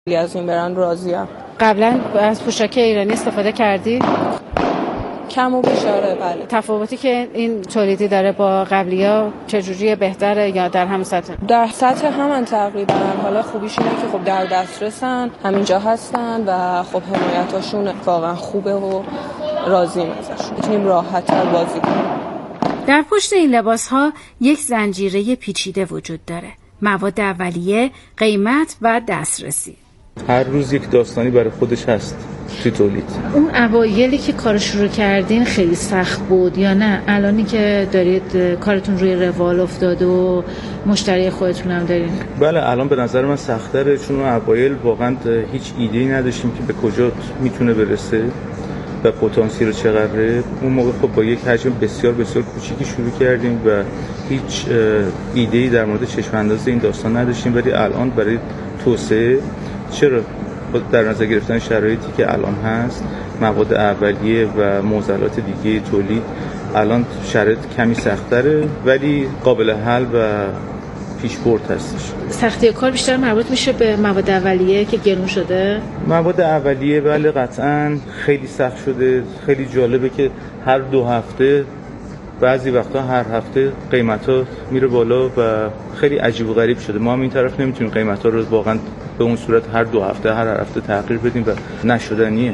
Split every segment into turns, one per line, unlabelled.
از این برند راضیم.
قبلا از پوشاک ایرانی استفاده کردی؟
کم و بیش آره بله.
تفاوتی که این تولیدی داره با قبلی‌ها چجوریه، بهتره یا در هم سطح؟
در سطح همان تقریبا. حالا خوبیش اینه که خب در دسترسن، همینجا هستن و خب حمایتاشون واقعا خوبه و راضیم ازش. میتونیم راحت‌تر بازی کنیم.
در پشت این لباس‌ها یک زنجیره پیچیده وجود داره. مواد اولیه، قیمت و دسترسی.
هر روز یک داستانی برای خودش هست توی تولید.
اون اوایلی که کار شروع کردین خیلی سخت بود یا نه؟ الانی که دارید کارتون روی روال افتاد و مشتری خودتون هم دارین؟
بله الان به نظر من سخت‌تره، چون اوایل واقعا هیچ ایده‌ای نداشتیم که به کجا میتونه برسه و پتانسیل چقدره. اون موقع خب با یک حجم بسیار بسیار کوچیکی شروع کردیم و هیچ ایده‌ای در مورد چشم انداز این داستان نداشتیم، ولی الان برای توسعه، چرا در نظر گرفتن شرایطی که الان هست، مواد اولیه و معضلات دیگه تولید، الان شرایط کمی سخت‌تره ولی قابل حل و پیشبرد هستش.
سختی کار بیشتر مربوط میشه به مواد اولیه که گرون شده؟
مواد اولیه بله قطعاً خیلی سخت شده. خیلی جالبه که هر 2 هفته، بعضی وقتا هر هفته قیمتا میره بالا و خیلی عجیب و غریب شده. ما هم این طرف نمیتونیم قیمتا رو واقعا به اون صورت هر 2 هفته هر هفته تغییر بدیم و نشدنیه.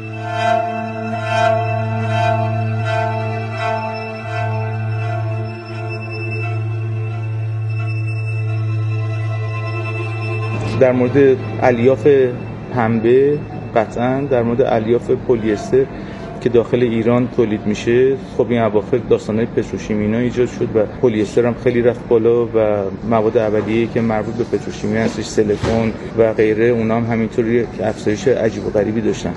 در مورد الیاف پنبه قطعاً، در مورد الیاف پلی‌استر که داخل ایران تولید میشه، خب این اواخر داستانای پتروشیمی اینا ایجاد شد و پلی‌استر هم خیلی رفت بالا و مواد اولیه‌ای که مربوط به پتروشیمی هستش، سیلیکون و غیره، اونا هم همینطوری افزایش عجیب و غریبی داشتن.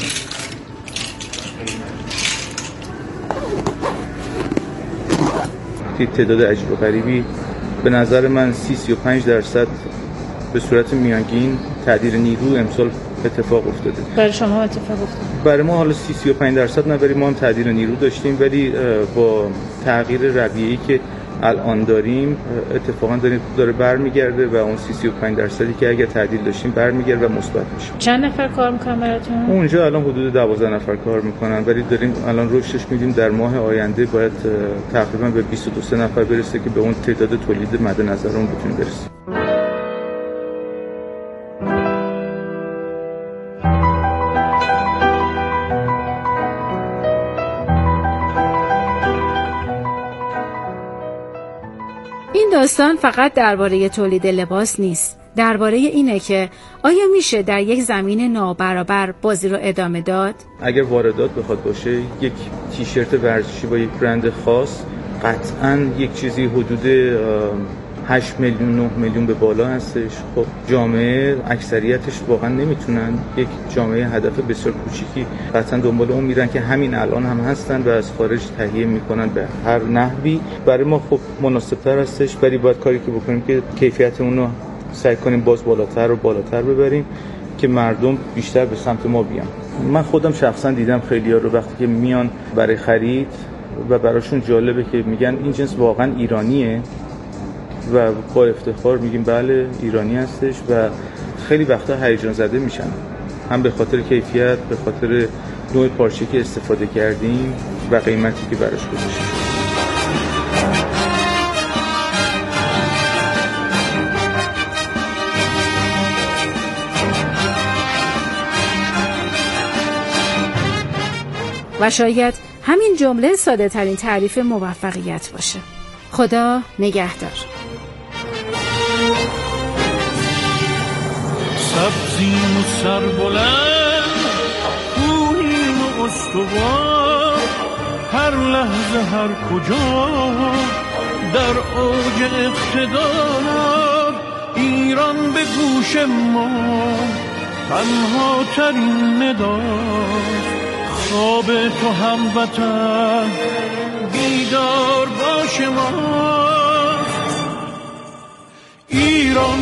تعداد عجیب و غریبی به نظر من 30-35% به صورت میانگین تعدیل نیرو امسال اتفاق افتاده.
برای شما اتفاق افتاده؟
برای ما حالا 30-35% نه، ولی ما هم تعدیل نیرو داشتیم، ولی با تغییر رویه‌ای که الان داریم اتفاقا داره برمیگرده و اون 30-35% که اگر تعدیل داشتیم برمیگرده و مثبت میشه.
چند نفر کار میکنن براتون؟
اونجا الان حدود 12 نفر کار میکنن، ولی داریم الان رشدش میدیم. در ماه آینده باید تقریبا به 22 نفر برسه که به اون تعداد تولید مد نظرمون بتونیم برسیم.
این داستان فقط درباره تولید لباس نیست. درباره اینه که آیا میشه در یک زمین نابرابر بازی رو ادامه داد؟
اگر واردات بخواد باشه، یک تیشرت ورزشی با یک برند خاص قطعاً یک چیزی حدود 8 میلیون 9 میلیون به بالا هستش. خب جامعه اکثریتش واقعا نمیتونن، یک جامعه هدف بسیار کوچیکی قطعا دنبال اون میرن که همین الان هم هستن و از خارج تهیه میکنن به هر نحوی. برای ما خب مناسب‌تر هستش، ولی باید کاری که بکنیم که کیفیت اون رو سعی کنیم باز بالاتر و بالاتر ببریم که مردم بیشتر به سمت ما بیان. من خودم شخصا دیدم خیلی‌ها رو وقتی که میان برای خرید و براشون جالبه که میگن این جنس واقعا ایرانیه و با افتخار میگیم بله ایرانی هستش و خیلی وقتا هیجان زده میشن، هم به خاطر کیفیت، به خاطر نوع پارچه‌ای که استفاده کردیم و قیمتی که براش گذاشتیم.
و شاید همین جمله ساده ترین تعریف موفقیت باشه. خدا نگهدار.
سبزیم و سربلند، کوهیم و استوار، هر لحظه هر کجا در اوج اقتدار، ایران به گوش ما تنها ترین نداست. خواب تو هموطن بیدار باش ما. ایران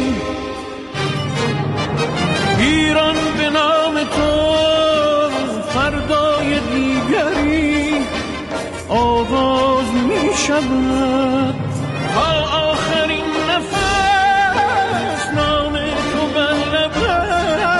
ایران به نام تو فردای دیگری آغاز می شود، تا آخرین نفس نام تو به لبم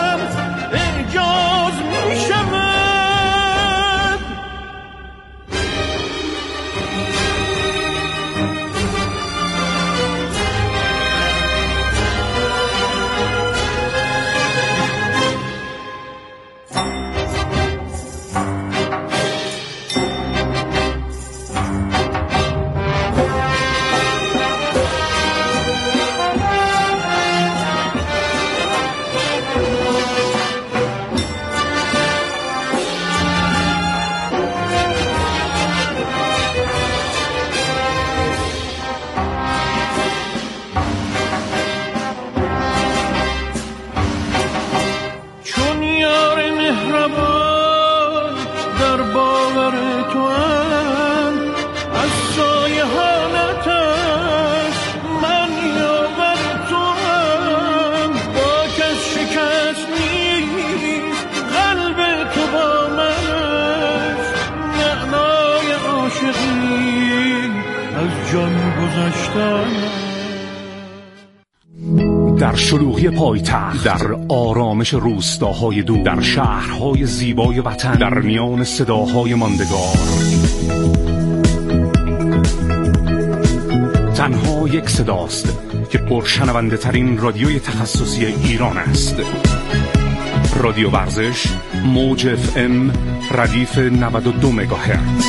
قلب تو با من است، معنای عاشقی از جان گذشتن.
در شلوغی پایتخت، در آرامش روستاهای دور، در شهرهای زیبای وطن، در میان صداهای ماندگار، تنها یک صداست که پرشنونده ترین رادیوی تخصصی ایران است. رادیو ورزش، موج FM، ردیف 92 مگاهرتز.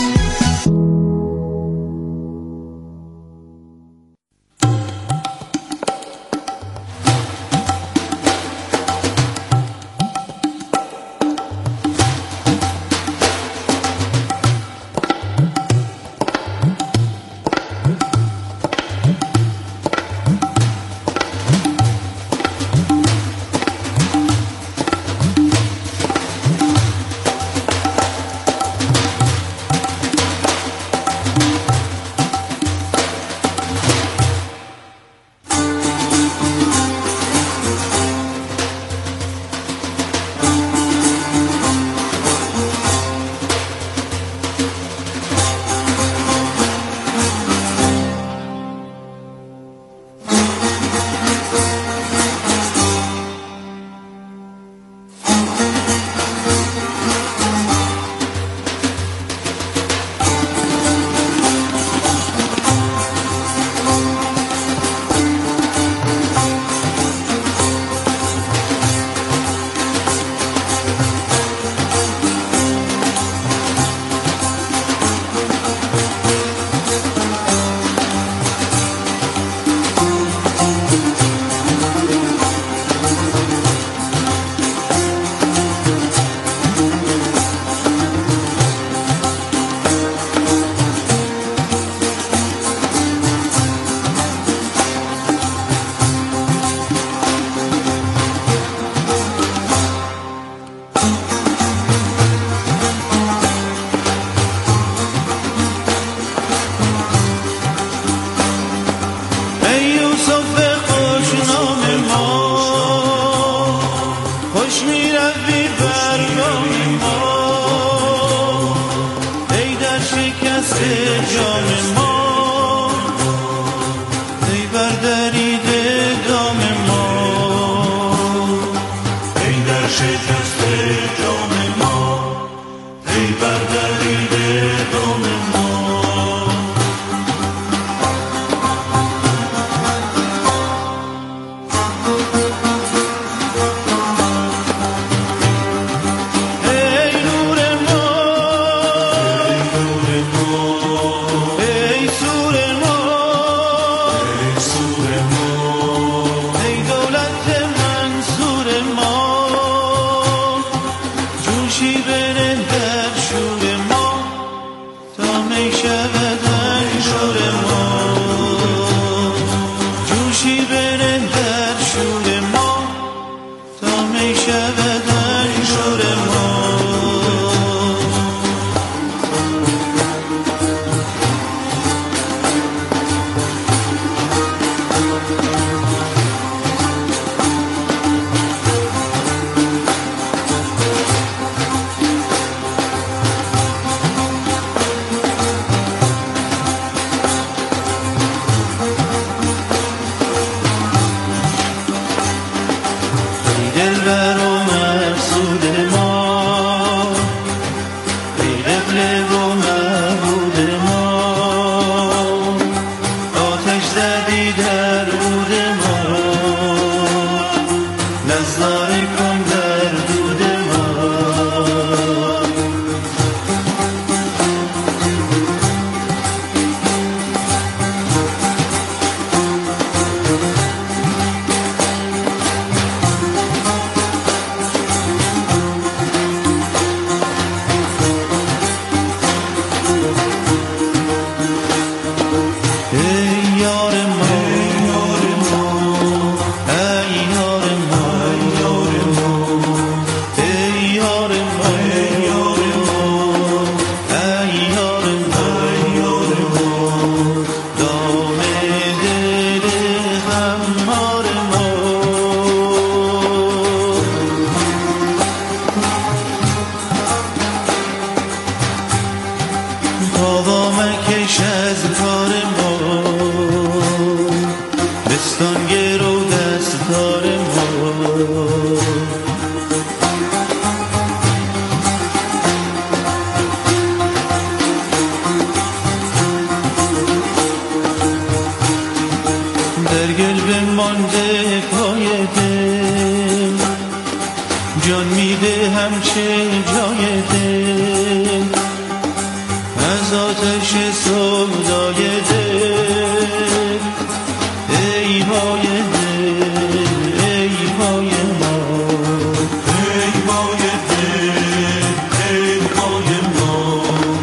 در گل بمانده پای دل، جان میده همچه جای دل، از آتش سودای دل. ای پای دل، ای پای ما، ای پای دل، ای پای ما.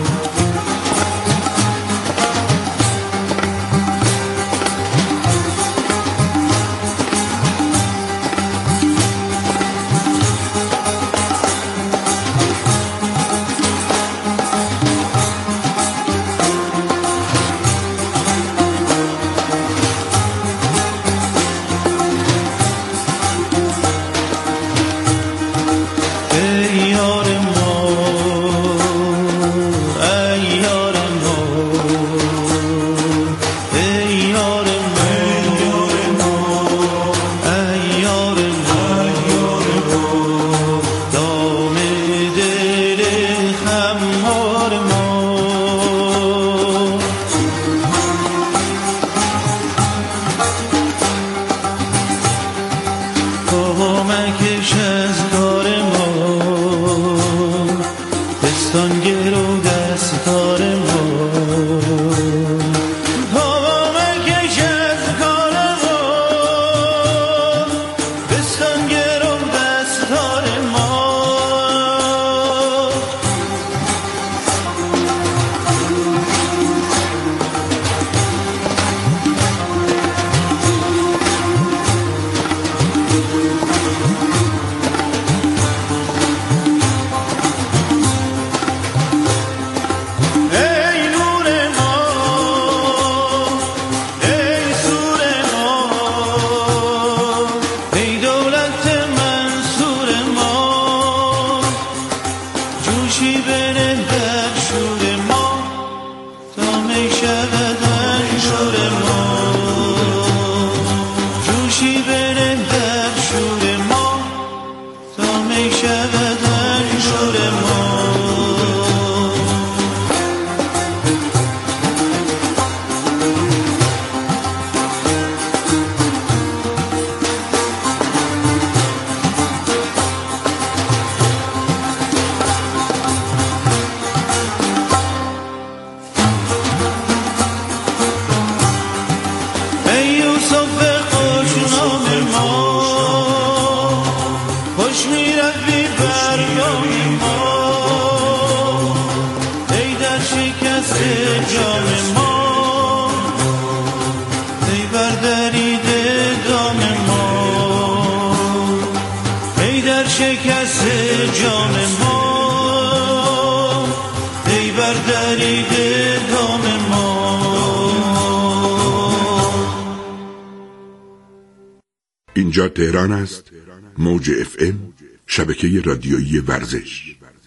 اینجا تهران است. موج FM، شبکه رادیویی ورزش.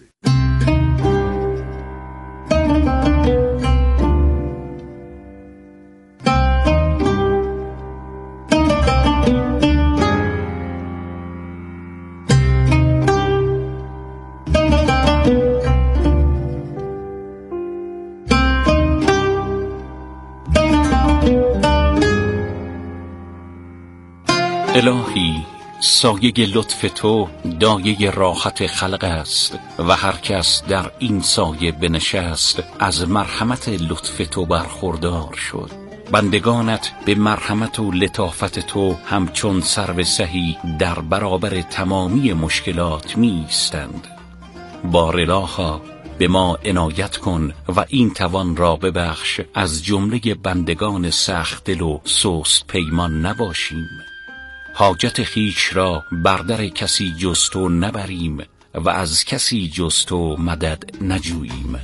الهی، سایه لطف تو دایه راحت خلق است و هر کس در این سایه بنشست از مرحمت لطف تو برخوردار شد. بندگانت به مرحمت و لطافت تو همچون سرو سهی در برابر تمامی مشکلات می ایستند. بار الها به ما عنایت کن و این توان را ببخش از جمله بندگان سخت دل و سست پیمان نباشیم. حاجت خیش را بر در کسی جز تو نبریم و از کسی جز تو مدد نجوییم.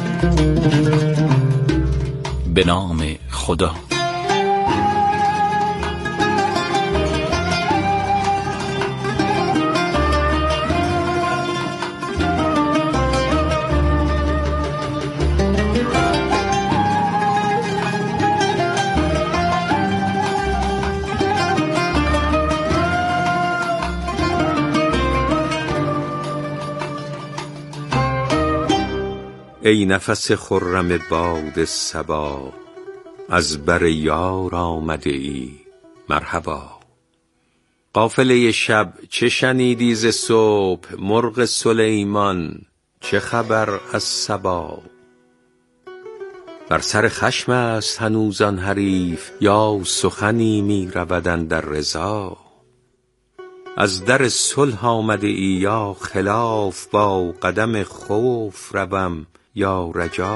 به نام خدا.
ای نفس خرم باد صبا، از بر یار آمده ای مرحبا. قافله شب چه شنیدی ز صبح، مرغ سلیمان چه خبر از سبا. بر سر خشم است هنوز آن حریف، یا سخنی می رود اندر رضا. از در صلح آمده ای یا خلاف، با قدم خوف روم یا رجا.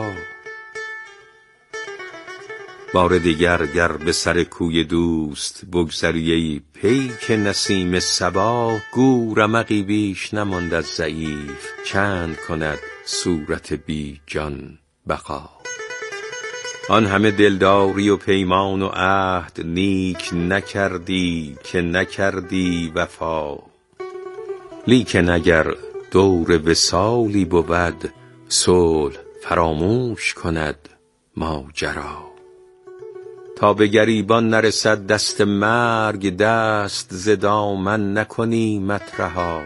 بار دیگر گر به سر کوی دوست، بگذری ای پیک نسیم صبا. گو رمقی بیش نماند از ضعیف، چند کند صورت بی جان بقا. آن همه دلداری و پیمان و عهد، نیک نکردی که نکردی وفا. لیکن اگر دور وصالی بود، صلح فراموش کند ماجرا. تا به گریبان نرسد دست مرگ، دست ز دامن نکنی مطرحا.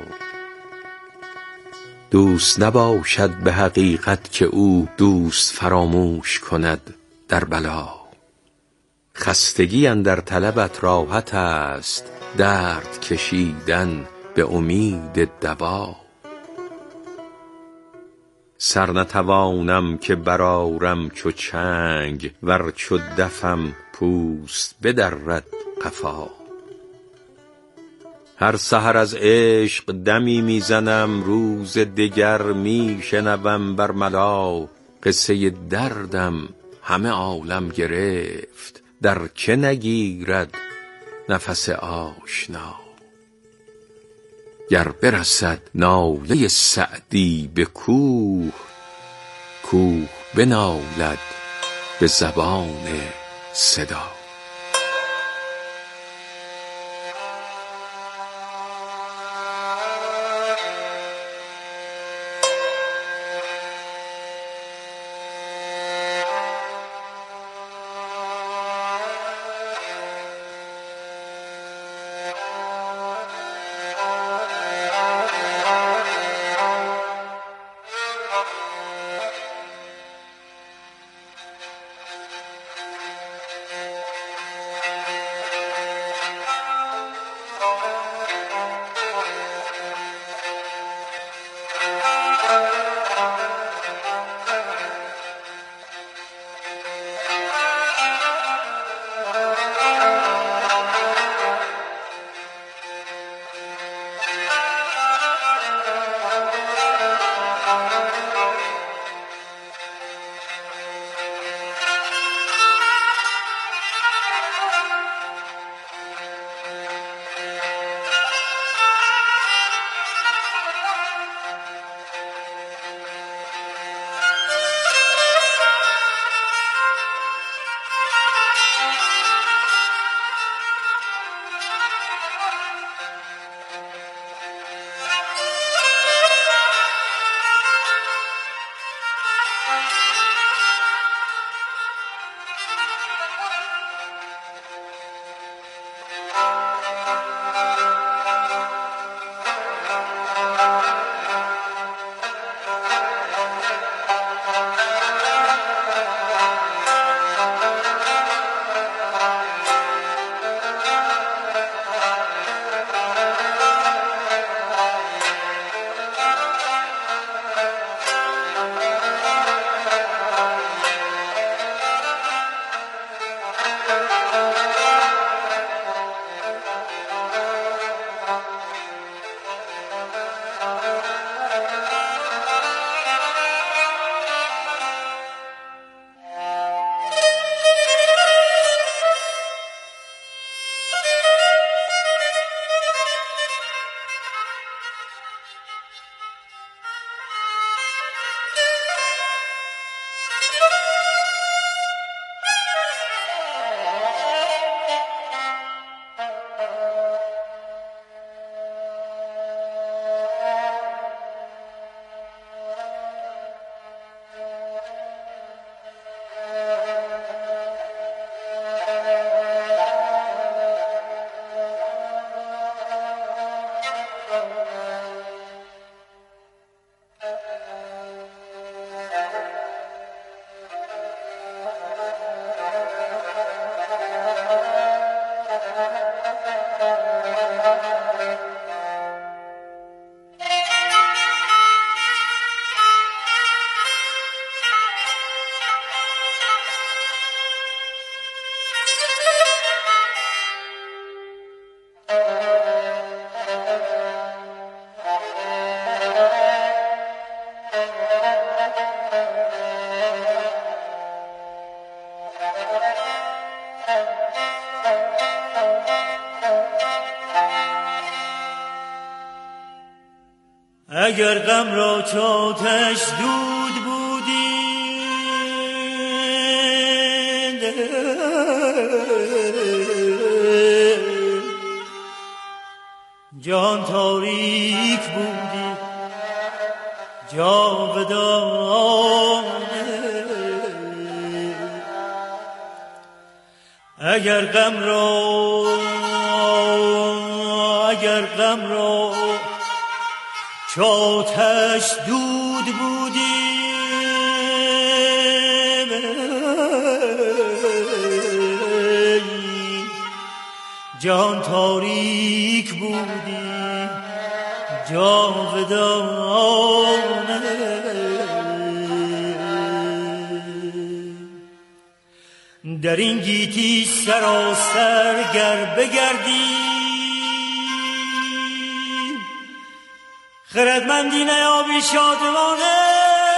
دوست نباشد به حقیقت که او دوست فراموش کند در بلا. خستگی اندر طلبت راحت است، درد کشیدن به امید دوا. سر نتوانم که برآرم چو چنگ، ور چو دفم پوست بدرد قفا. هر سحر از عشق دمی میزنم، روز دگر میشنوم بر ملا. قصه دردم همه عالم گرفت، در که نگیرد نفس آشنا. گر برسد ناله سعدی به کوه، کوه بنالد به زبان صدا.
اگر غم را چاتش دود بودی جان تاریک بودی جاودانه اگر غم را چاتش دود بودی جان تاریک بودی جاودانه در این گیتی سراسر گر بگردی خردمندی نیابی شادمانه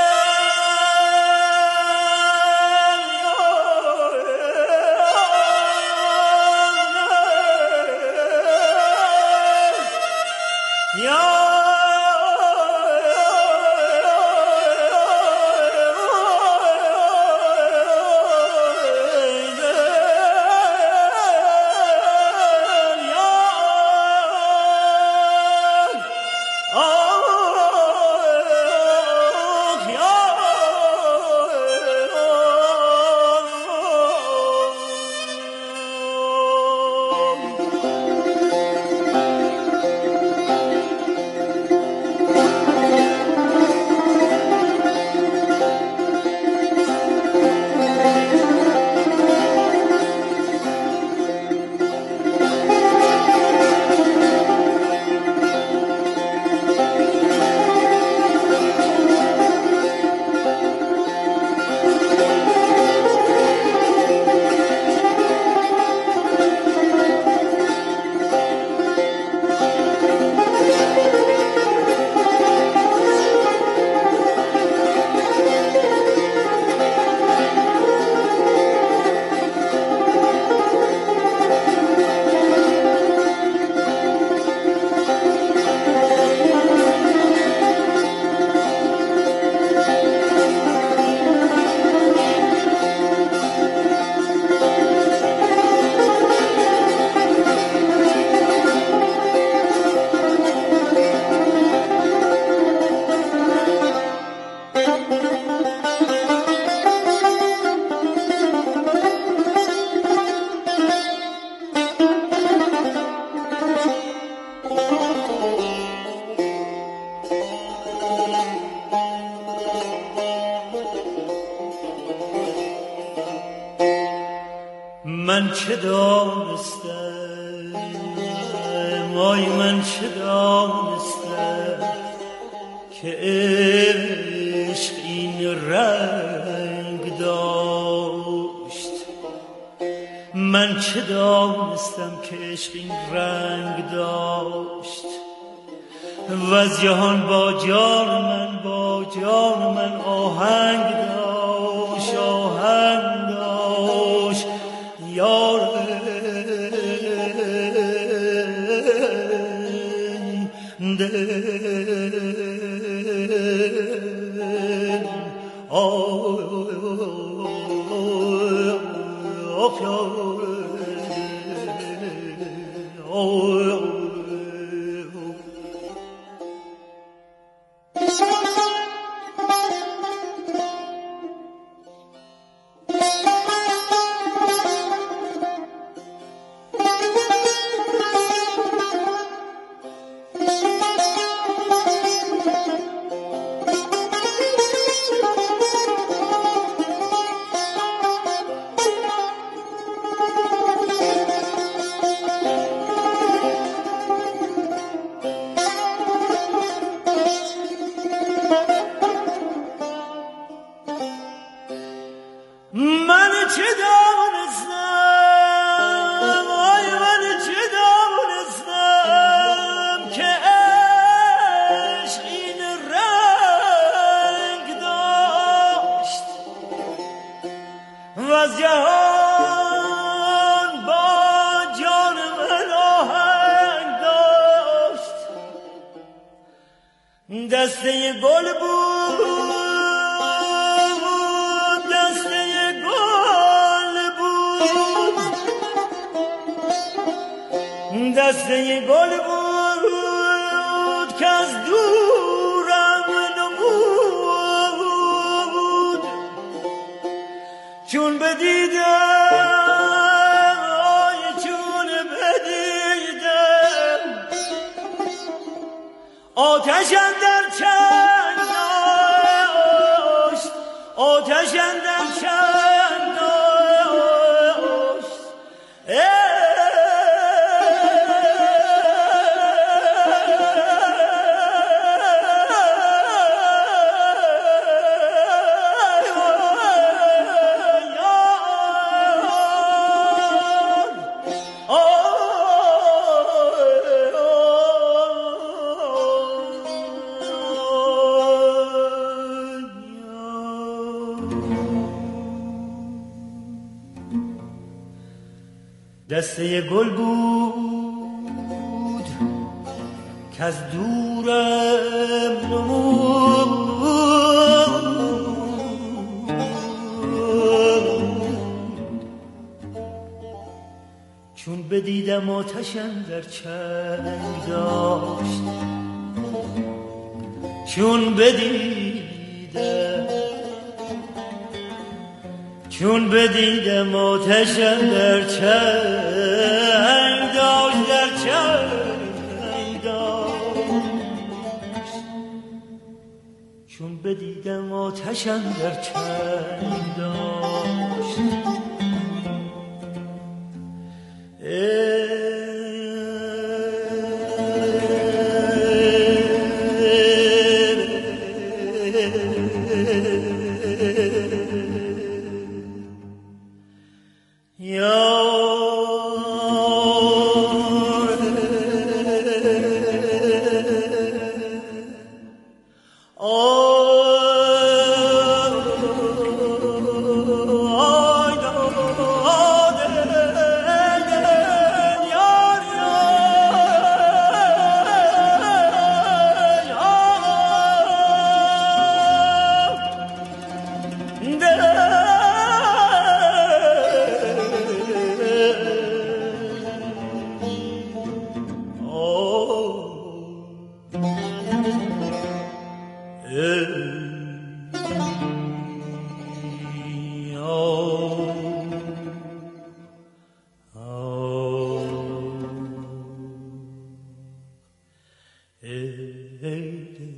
من چه دانستم وای من چه دانستم که عشق این رنگ داشت من چه دانستم که عشق این رنگ داشت و از جهان با جان من آهنگ داشت یار دسته گل بود، دسته گل بود، دسته گل بود که از دورم نمود. چون بدیدم، چون بدیدم آتش اندر چنگ داشت، آتش اندر چنگ داشت. دسته گل بود که از دورم نمود. چون بدیدم آتش اندر چنگ داشت، چون بدیدم آتش در چنگ داشت، در چنگ داشت. چون بدیدم آتش در چنگ داشت. Oh